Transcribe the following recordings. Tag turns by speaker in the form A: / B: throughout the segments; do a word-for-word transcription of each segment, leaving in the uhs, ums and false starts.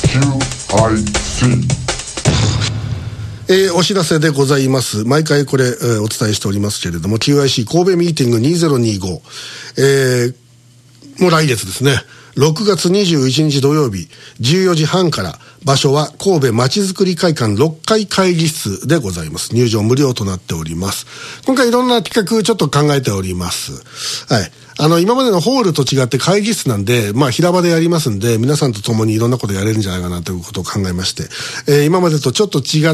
A: キューアイシー。
B: えー、お知らせでございます。毎回これ、えー、お伝えしておりますけれども キューアイシー 神戸ミーティングにせんにじゅうご、えー、もう来月ですね。ろくがつにじゅういちにち土曜日じゅうよじはんから、場所は神戸まちづくり会館ろっかい会議室でございます。入場無料となっております。今回いろんな企画ちょっと考えております。はい。あの、今までのホールと違って会議室なんで、まあ平場でやりますんで、皆さんと共にいろんなことやれるんじゃないかなということを考えまして、えー、今までとちょっと違った、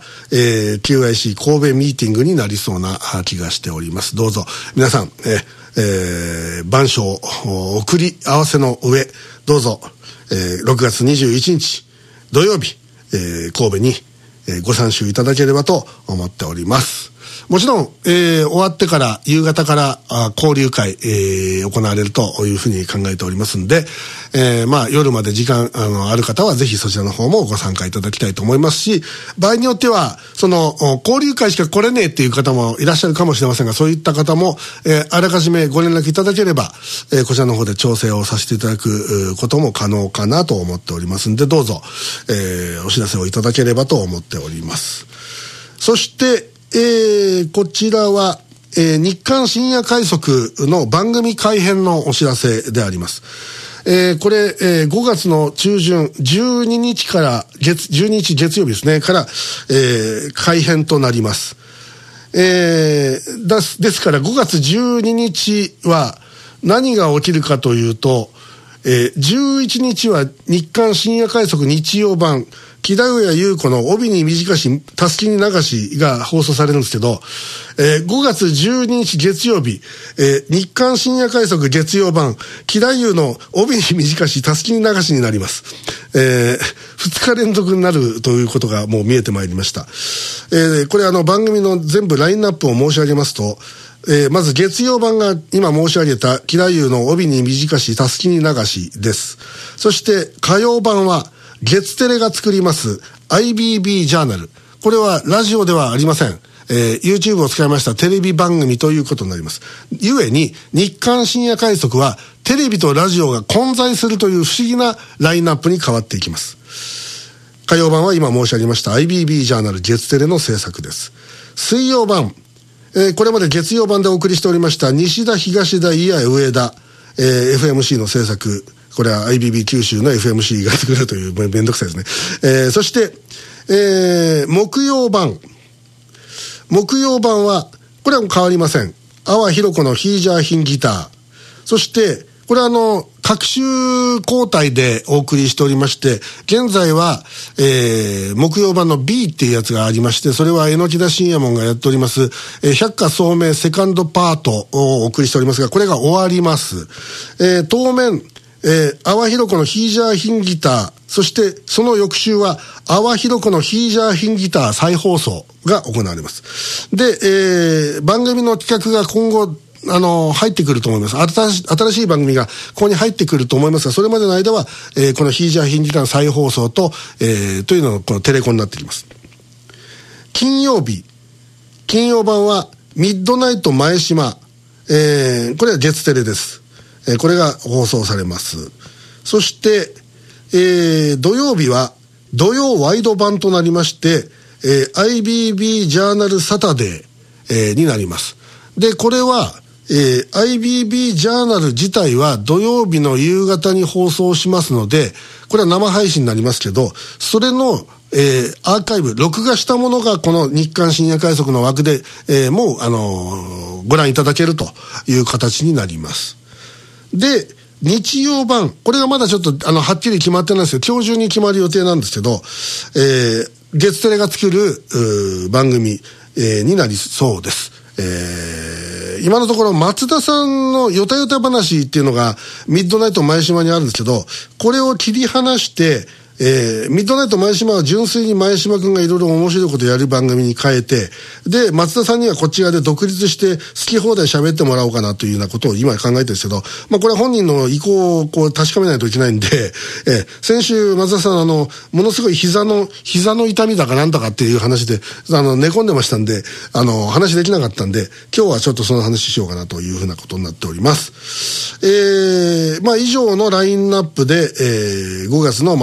B: えー、キューアイシー 神戸ミーティングになりそうな気がしております。どうぞ、皆さん、えーえー、晩鐘送り合わせの上、どうぞ、えー、ろくがつにじゅういちにち土曜日、えー、神戸に、えー、ご参集いただければと思っております。もちろん、えー、終わってから夕方からあ交流会、えー、行われるというふうに考えておりますんで、えー、まあ夜まで時間あのある方はぜひそちらの方もご参加いただきたいと思いますし、場合によってはその交流会しか来れねえっていう方もいらっしゃるかもしれませんが、そういった方も、えー、あらかじめご連絡いただければ、えー、こちらの方で調整をさせていただくことも可能かなと思っておりますんで、どうぞ、えー、お知らせをいただければと思っております。そしてえー、こちらは、えー、日刊深夜快速の番組改編のお知らせであります。えー、これ、えー、ごがつの中旬じゅうににちから月じゅうににち月曜日ですねから、えー、改編となります。えー、だすですからごがつじゅうににちは何が起きるかというと、えー、じゅういちにちは日刊深夜快速日曜版木田上優子の帯に短したすきに流しが放送されるんですけど、えー、ごがつじゅうににち月曜日、えー、日刊深夜快速月曜版木田優の帯に短したすきに流しになります。えー、ふつか連続になるということがもう見えてまいりました。えー、これあの番組の全部ラインナップを申し上げますと、えー、まず月曜版が今申し上げた木田優の帯に短したすきに流しです。そして火曜版は月テレが作ります アイビービー ジャーナル。これはラジオではありません。えー、YouTube を使いましたテレビ番組ということになります。ゆえに日刊深夜快速はテレビとラジオが混在するという不思議なラインナップに変わっていきます。火曜版は今申し上げました アイビービー ジャーナル月テレの制作です。水曜版、えー、これまで月曜版でお送りしておりました西田東田伊谷上田、えー、エフエムシー の制作、これは アイビービー 九州の エフエムシー が作るというめんどくさいですね。えー、そして、えー、木曜版。木曜版は、これは変わりません。阿波弘子のヒージャーヒンギター。そして、これはあの、各週交代でお送りしておりまして、現在は、えー、木曜版の B っていうやつがありまして、それは榎田信也門がやっております、えー、百花聡明セカンドパートをお送りしておりますが、これが終わります。えー、当面、えー、阿波弘子のヒージャーヒンギター、そしてその翌週は阿波弘子のヒージャーヒンギター再放送が行われます。で、えー、番組の企画が今後あの入ってくると思います。新し、新しい番組がここに入ってくると思いますが、それまでの間は、えー、このヒージャーヒンギターの再放送と、えー、というのがこのテレコになってきます。金曜日、金曜版はミッドナイト前島、えー、これは月テレです。えー、これが放送されます。そして、えー、土曜日は土曜ワイド版となりまして、えー、アイビービー ジャーナルサタデー、えー、になります。で、これは、えー、アイビービー ジャーナル自体は土曜日の夕方に放送しますので、これは生配信になりますけど、それの、えー、アーカイブ、録画したものがこの日刊深夜快速の枠で、えー、もう、あのー、ご覧いただけるという形になります。で、日曜版、これがまだちょっとあのはっきり決まってないんですけど、今日中に決まる予定なんですけど、えー、月テレが作る番組、えー、になりそうです。えー、今のところ松田さんのよたよた話っていうのがミッドナイト前島にあるんですけど、これを切り離して、えー、ミッドナイト前島は純粋に前島くんがいろいろ面白いことやる番組に変えて、で、松田さんにはこっち側で独立して好き放題喋ってもらおうかなというようなことを今考えてるんですけど、まあこれは本人の意向をこう確かめないといけないんで、えー、先週松田さんあの、ものすごい膝の、膝の痛みだかなんだかっていう話で、あの、寝込んでましたんで、あの、話できなかったんで、今日はちょっとその話しようかなというふうなことになっております。えー、まあ以上のラインナップで、えー、ごがつの真ん中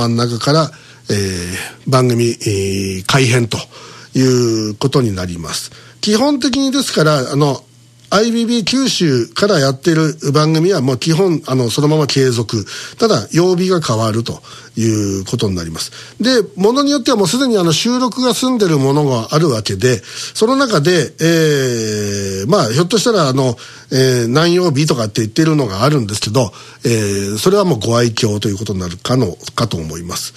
B: から、えー、番組、えー、改編ということになります。基本的にですからあのアイビービー 九州からやってる番組はもう基本あのそのまま継続。ただ曜日が変わるということになります。で、ものによってはもうすでにあの収録が済んでるものがあるわけで、その中で、えー、まあひょっとしたらあの、えー、何曜日とかって言ってるのがあるんですけど、えー、それはもうご愛嬌ということになるかのかと思います。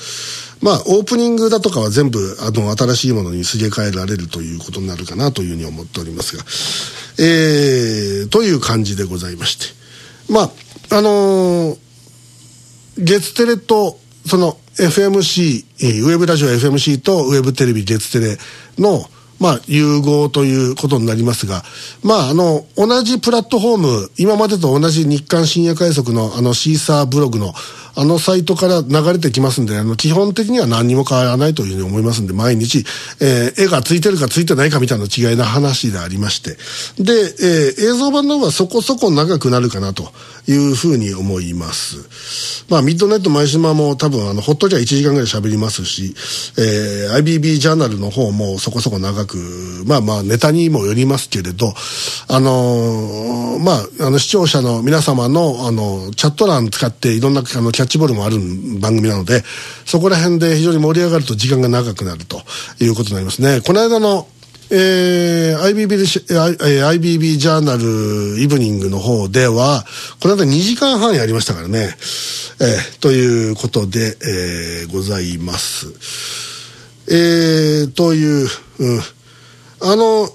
B: まあオープニングだとかは全部あの新しいものにすげ替えられるということになるかなというふうに思っておりますが、えー、という感じでございまして、まああのー、月テレとその エフエムシー、ウェブラジオ エフエムシー とウェブテレビ月テレのまあ融合ということになりますが、まああの同じプラットフォーム、今までと同じ日刊深夜快速のあのシーサーブログのあのサイトから流れてきますんで、あの基本的には何にも変わらないというふうに思いますんで、毎日、えー、絵がついてるかついてないかみたいな違いな話でありまして、で、えー、映像版の方はそこそこ長くなるかなというふうに思います。まあミッドナイト前島も多分あのほっときゃいちじかんぐらい喋りますし、えー、アイビービー ジャーナルの方もそこそこ長く、まあまあネタにもよりますけれど、あのー、まああの視聴者の皆様のあのチャット欄使っていろんなあのキャッチボールもある番組なので、そこら辺で非常に盛り上がると時間が長くなるということになりますね。この間の、えー、アイビービー アイビービー ジャーナルイブニングの方ではこの間にじかんはんやりましたからね、えー、ということで、えー、ございます。えー、という、うん、あの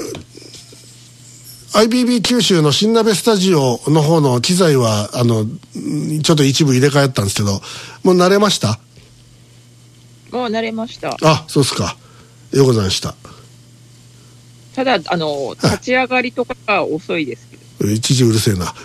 B: アイビービー 九州の新鍋スタジオの方の機材はあのちょっと一部入れ替えたんですけど、もう慣れました？
C: もう慣れました。
B: あ、そうですか。ようございました。
C: ただあの立ち上がりとかが遅いですけど。
B: 一時うるせえな。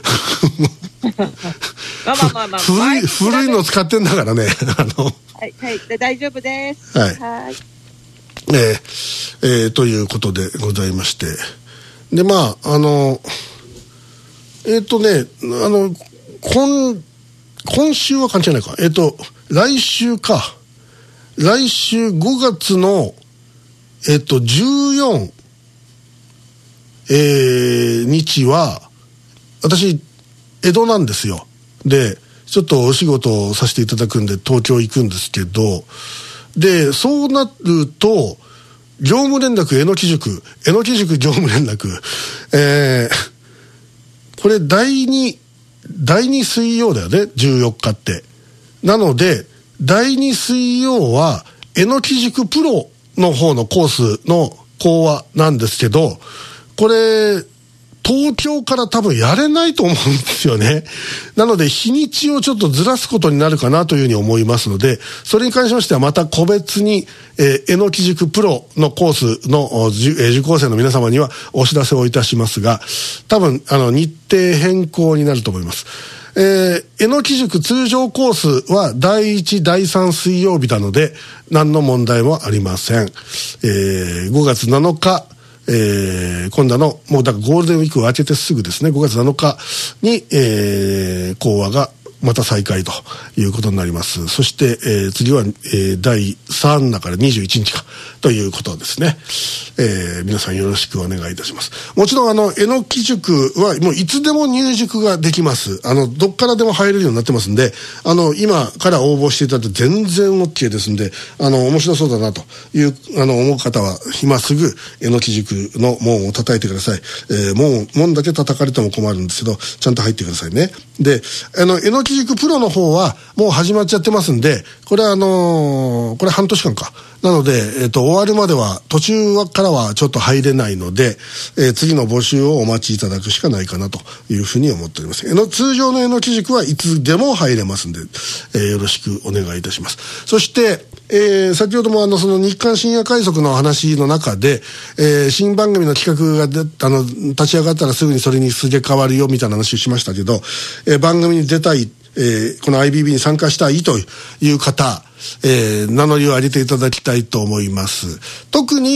C: まあまあまあまあ。
B: 古い古いの使ってんだからね。あの
C: はいはいで大丈夫です。
B: はい。はい。えー、えー、ということでございまして。でまああのえっ、ー、とねあの今今週は関係ないか、えっ、ー、と来週か来週ごがつのえっ、ー、とじゅうよん、えー、日は私江戸なんですよ。でちょっとお仕事をさせていただくんで東京行くんですけど、でそうなると業務連絡えのき塾えのき塾業務連絡、えー、これ第二第二水曜だよね、じゅうよっかって。なので第二水曜はえのき塾プロの方のコースの講話なんですけど、これ東京から多分やれないと思うんですよね。なので日にちをちょっとずらすことになるかなというふうに思いますので、それに関しましてはまた個別にえー、えのき塾プロのコースの、えー、受講生の皆様にはお知らせをいたしますが、多分あの日程変更になると思います。えー、えのき塾通常コースはだいいちだいさん水曜日なので何の問題もありません。えー、ごがつなのかえー、今度のもうだからゴールデンウィークを明けてすぐですね、ごがつなのかに、えー、講話がまた再開ということになります。そして、えー、次は、えー、だいさんだからにじゅういちにちかということですね。えー、皆さんよろしくお願いいたします。もちろんあのえのき塾はもういつでも入塾ができます。あのどっからでも入れるようになってますんで、あの今から応募していただいて全然 OK ですんで、あの面白そうだなというあの思う方は今すぐえのき塾の門を叩いてください。えー、門門だけ叩かれても困るんですけど、ちゃんと入ってくださいね。で、あのえのき塾プロの方はもう始まっちゃってますんで、これはあのー、これ半年間かなので、えっと終わるまでは途中からはちょっと入れないので、えー、次の募集をお待ちいただくしかないかなというふうに思っております。えの通常のえのき塾はいつでも入れますんで、えー、よろしくお願いいたします。そして、えー、先ほどもあのその日刊深夜快速の話の中で、えー、新番組の企画がであの立ち上がったらすぐにそれにすげ変わるよみたいな話をしましたけど、えー、番組に出たい、えー、この アイビービー に参加したいという方、えー、名乗りを上げていただきたいと思います。特に、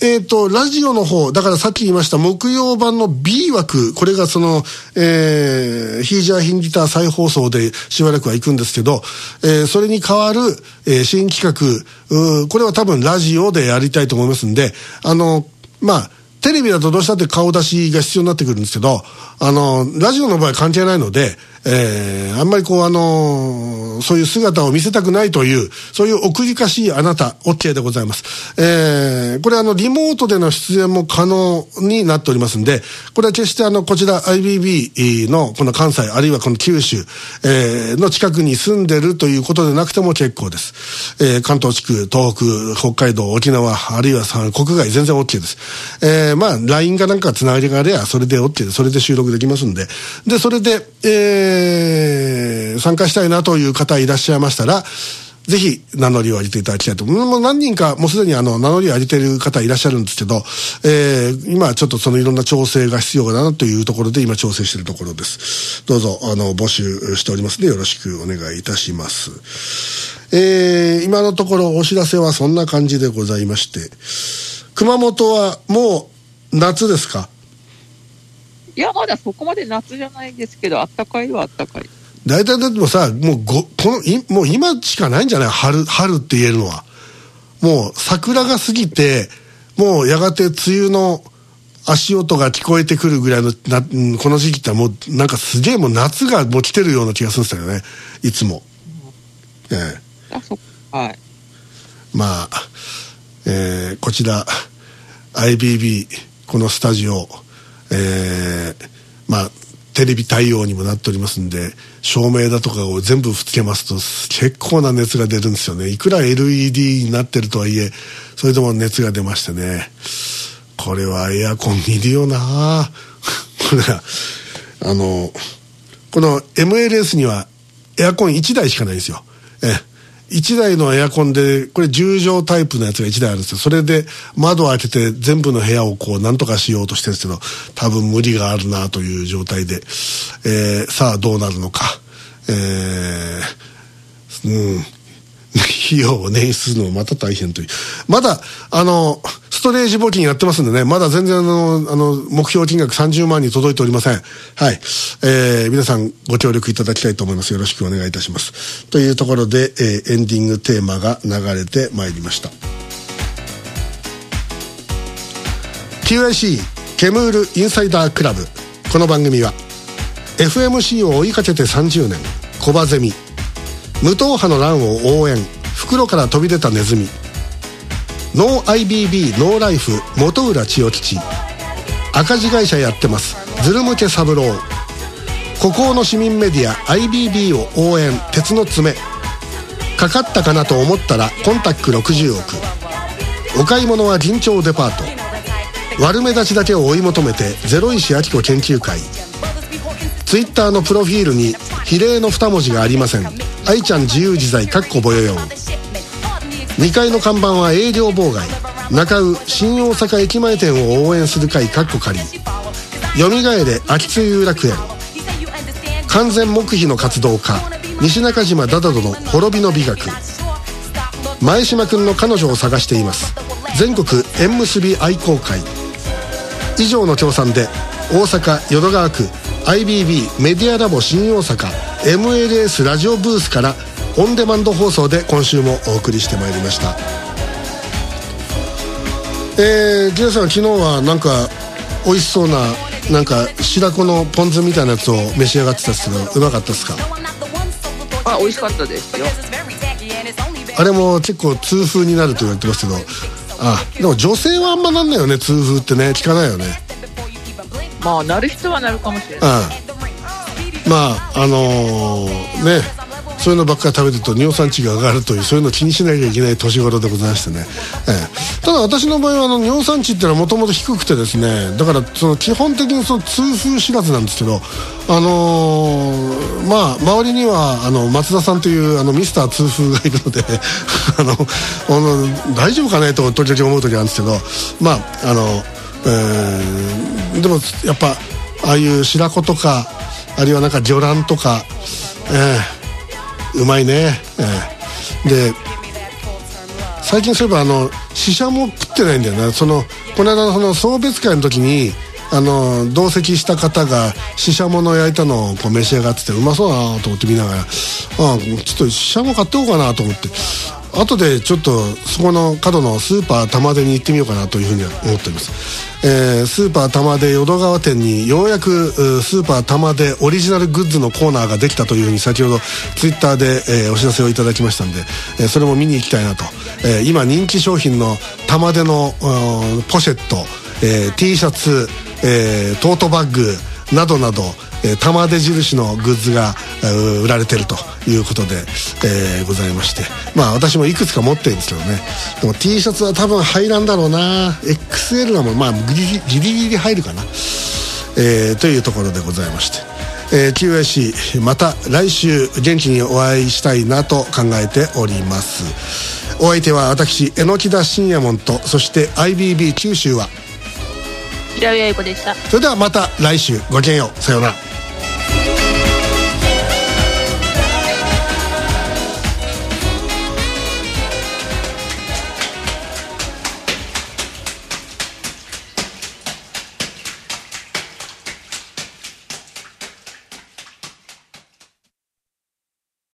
B: えっと、ラジオの方、だからさっき言いました木曜版の B 枠、これがその、えー、ヒージャーヒンギター再放送でしばらくは行くんですけど、えー、それに代わる、えー、新企画、うこれは多分ラジオでやりたいと思いますんで、あの、まあ、テレビだとどうしたって顔出しが必要になってくるんですけど、あの、ラジオの場合関係ないので、えー、あんまりこうあのー、そういう姿を見せたくないという、そういう奥ゆかしいあなた、OK でございます。えー、これあの、リモートでの出演も可能になっておりますんで、これは決してあの、こちら アイビービー のこの関西、あるいはこの九州、えー、の近くに住んでるということでなくても結構です。えー、関東地区、東北、北海道、沖縄、あるいは国外全然 OK です。えー、まあ、ライン かなんかつながりがあれば、それで OK で、それで収録できますんで、で、それで、えーえー、参加したいなという方いらっしゃいましたら、ぜひ名乗りを上げていただきたいと。もう何人か、もうすでにあの、名乗りを上げている方いらっしゃるんですけど、えー、今ちょっとそのいろんな調整が必要だなというところで今調整しているところです。どうぞ、あの、募集しておりますのでよろしくお願いいたします。えー、今のところお知らせはそんな感じでございまして、熊本はもう夏ですか？
C: いや、まだそこまで夏じゃないんですけど、あったかいはあったかい。
B: 大体でもさ、もうご、この、い、もう今しかないんじゃない？春、春って言えるのは。もう桜が過ぎて、もうやがて梅雨の足音が聞こえてくるぐらいの、な、この時期ってもうなんかすげえもう夏がもう来てるような気がするんですよね。いつも。うん、ええ。
C: あ、そっか。はい。
B: まあ、えー、こちら、アイビービー、このスタジオ、えー、まあテレビ対応にもなっておりますんで、照明だとかを全部つけますと結構な熱が出るんですよね。いくら エルイーディー になってるとはいえ、それでも熱が出ましてね、これはエアコンいるよなこれはあのこの エムエルエス にはエアコンいちだいしかないんですよ。えいちだいのエアコンで、これじゅう畳タイプのやつがいちだいあるんですよ。それで窓を開けて全部の部屋をこうなんとかしようとしてるんですけど、多分無理があるなという状態で、えー、さあどうなるのか、えー、うん、費用を捻出するのもまた大変という。まだ、あの、ストレージ募金やってますんでね、まだ全然あの、あの、目標金額さんじゅうまんに届いておりません。はい。えー、皆さんご協力いただきたいと思います。よろしくお願いいたします。というところで、えー、エンディングテーマが流れてまいりました。キューアイシー ケムールインサイダークラブ。この番組は エフエムシー を追いかけてさんじゅうねん、コバゼミ、無党派の乱を応援、袋から飛び出たネズミ、ノー アイビービー ノーライフ元浦千代吉、赤字会社やってますズル向け三郎、孤高の市民メディア アイビービー を応援鉄の爪、かかったかなと思ったらコンタックろくじゅうおく、お買い物は銀町デパート、悪目立ちだけを追い求めてゼロ石明子研究会、ツイッターのプロフィールに比例のに文字がありません、愛ちゃん自由自在かっこぼよよん、にかいの看板は営業妨害、中尾新大阪駅前店を応援する会かっこ仮、よみがえれ秋津遊楽園、完全黙秘の活動家西中島ダダドの滅びの美学、前島くんの彼女を探しています全国縁結び愛好会、以上の協賛で大阪淀川区 アイビービー メディアラボ新大阪 エムエルエス ラジオブースからオンデマンド放送で今週もお送りしてまいりました。えー、ジェイさん昨日はなんか美味しそうななんか白子のポン酢みたいなやつを召し上がってたんですけど、うまかったですか？
C: あ、美味しかったですよ。
B: あれも結構痛風になると言われてますけど、あ、でも女性はあんまなんないよね、痛風ってね、聞かないよね。
C: まあなる人はなるかもしれない。
B: ああ、まああのー、ね、そういうのばっかり食べてると尿酸値が上がるという、そういうのを気にしなきゃいけない年頃でございましてね、ええ、ただ私の場合はあの尿酸値っていうのはもともと低くてですね、だからその基本的にその痛風知らずなんですけど、あのー、まあ周りにはあの松田さんというあのミスター痛風がいるのであのあの大丈夫かねと時々思う時あるんですけど、まああの、えー、でもやっぱああいう白子とかあるいはなんか魚卵とか、えーうまいね、えー、で最近そういえばあのシシャモ食ってないんだよね。そのこの間のその送別会の時にあの同席した方がシシャモの焼いたのをこう召し上がっててうまそうだなと思って見ながら、あちょっとシシャモ買っておこうかなと思って、後でちょっとそこの角のスーパー玉出に行ってみようかなというふうに思っております。えー、スーパー玉出淀川店にようやくスーパー玉出オリジナルグッズのコーナーができたというふうに先ほどツイッターで、えー、お知らせをいただきましたんで、えー、それも見に行きたいなと、えー、今人気商品の玉出のポシェット、えー、T シャツ、えー、トートバッグなどなど、えー、玉出印のグッズが、えー、売られてるということで、えー、ございまして、まあ私もいくつか持ってるんですけどね。でも T シャツは多分入らんだろうな。 エックスエル はもうまあギリギリギリ入るかな、えー、というところでございまして、えー、キューアイシー また来週元気にお会いしたいなと考えております。お相手は私榎田信也門と、そして アイビービー 九州は
D: 平尾弥子でした。
B: それではまた来週ごきげんよう、さようなら。